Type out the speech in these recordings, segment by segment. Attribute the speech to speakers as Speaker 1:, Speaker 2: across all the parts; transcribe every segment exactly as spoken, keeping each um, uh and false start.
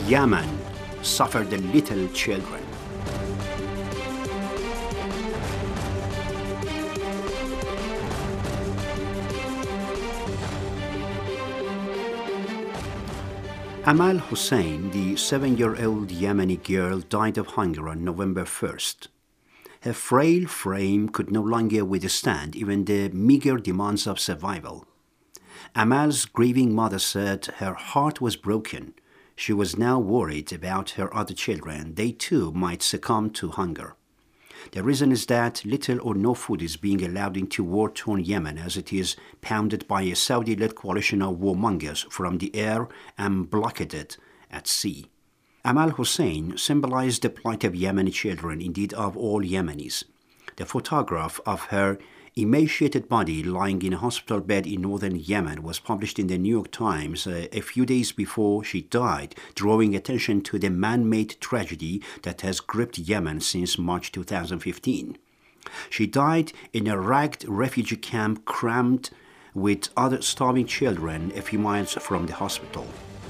Speaker 1: Yemen suffer the little children. Amal Hussein, the seven-year-old Yemeni girl, died of hunger on November first. Her frail frame could no longer withstand even the meager demands of survival. Amal's grieving mother said her heart was broken. She was now worried about her other children. They too might succumb to hunger. The reason is that little or no food is being allowed into war-torn Yemen, as it is pounded by a Saudi-led coalition of warmongers from the air and blockaded at sea. Amal Hussein symbolized the plight of Yemeni children, indeed of all Yemenis. The photograph of her emaciated body lying in a hospital bed in northern Yemen was published in the New York Times uh, a few days before she died, drawing attention to the man-made tragedy that has gripped Yemen since March two thousand fifteen. She died in a ragged refugee camp crammed with other starving children a few miles from the hospital.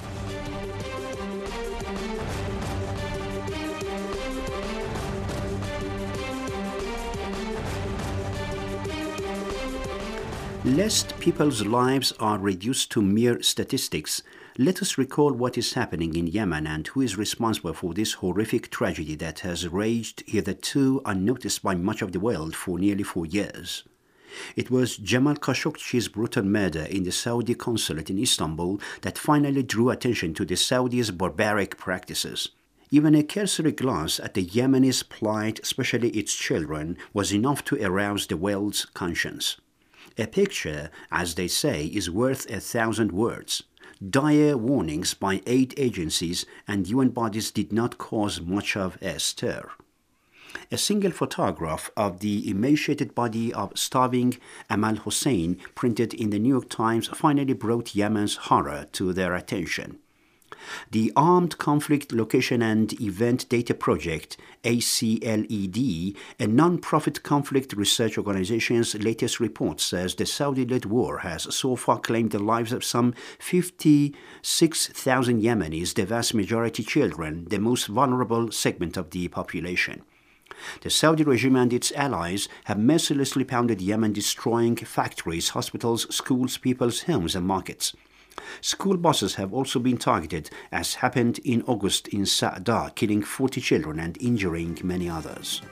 Speaker 1: Lest people's lives are reduced to mere statistics, let us recall what is happening in Yemen and who is responsible for this horrific tragedy that has raged hitherto unnoticed by much of the world for nearly four years. It was Jamal Khashoggi's brutal murder in the Saudi consulate in Istanbul that finally drew attention to the Saudis' barbaric practices. Even a cursory glance at the Yemenis' plight, especially its children, was enough to arouse the world's conscience. A picture, as they say, is worth a thousand words. Dire warnings by aid agencies and U N bodies did not cause much of a stir. A single photograph of the emaciated body of starving Amal Hussein, printed in the New York Times, finally brought Yemen's horror to their attention. The Armed Conflict Location and Event Data Project, A C L E D, a non-profit conflict research organization's latest report says the Saudi-led war has so far claimed the lives of some fifty-six thousand Yemenis, the vast majority children, the most vulnerable segment of the population. The Saudi regime and its allies have mercilessly pounded Yemen, destroying factories, hospitals, schools, people's homes and markets. School buses have also been targeted, as happened in August in Sa'da, killing forty children and injuring many others.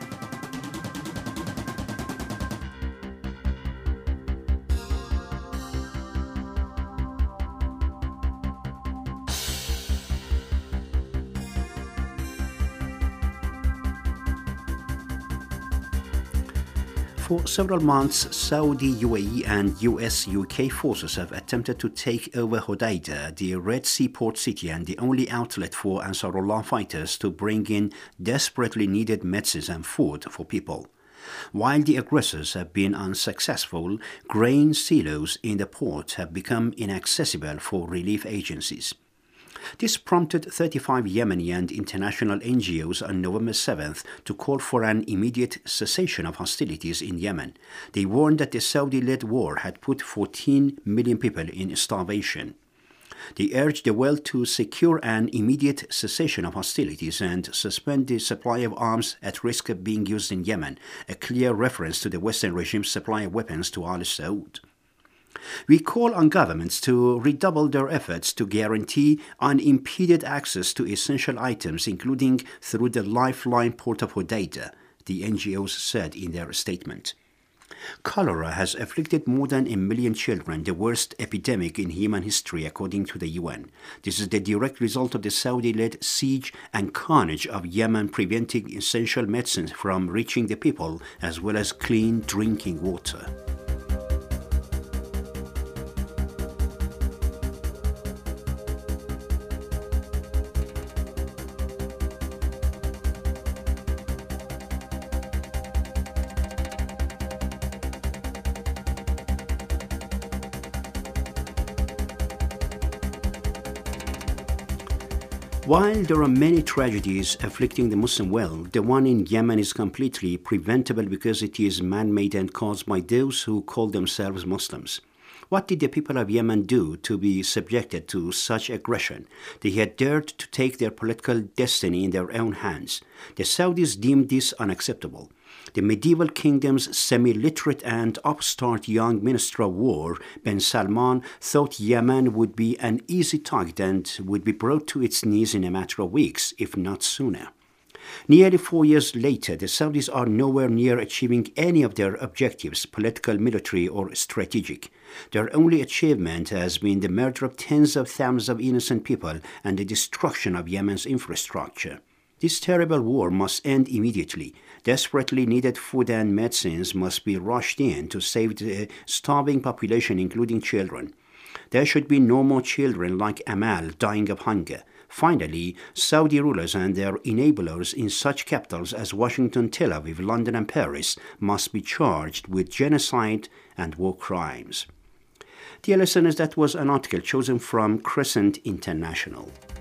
Speaker 1: For several months, Saudi, U A E and U S U K forces have attempted to take over Hodeidah, the Red Sea port city and the only outlet for Ansarullah fighters to bring in desperately needed medicines and food for people. While the aggressors have been unsuccessful, grain silos in the port have become inaccessible for relief agencies. This prompted thirty-five Yemeni and international N G Os on November seventh to call for an immediate cessation of hostilities in Yemen. They warned that the Saudi-led war had put fourteen million people in starvation. They urged the world to secure an immediate cessation of hostilities and suspend the supply of arms at risk of being used in Yemen, a clear reference to the Western regime's supply of weapons to Al Saud. We call on governments to redouble their efforts to guarantee unimpeded access to essential items, including through the lifeline port of Hodeidah, the N G Os said in their statement. Cholera has afflicted more than a million children, the worst epidemic in human history, according to the U N. This is the direct result of the Saudi-led siege and carnage of Yemen, preventing essential medicines from reaching the people, as well as clean drinking water. While there are many tragedies afflicting the Muslim world, the one in Yemen is completely preventable because it is man-made and caused by those who call themselves Muslims. What did the people of Yemen do to be subjected to such aggression? They had dared to take their political destiny in their own hands. The Saudis deemed this unacceptable. The medieval kingdom's semi-literate and upstart young minister of war, Ben Salman, thought Yemen would be an easy target and would be brought to its knees in a matter of weeks, if not sooner. Nearly four years later, the Saudis are nowhere near achieving any of their objectives, political, military, or strategic. Their only achievement has been the murder of tens of thousands of innocent people and the destruction of Yemen's infrastructure. This terrible war must end immediately. Desperately needed food and medicines must be rushed in to save the starving population, including children. There should be no more children like Amal dying of hunger. Finally, Saudi rulers and their enablers in such capitals as Washington, Tel Aviv, London, and Paris must be charged with genocide and war crimes. Dear listeners, that was an article chosen from Crescent International.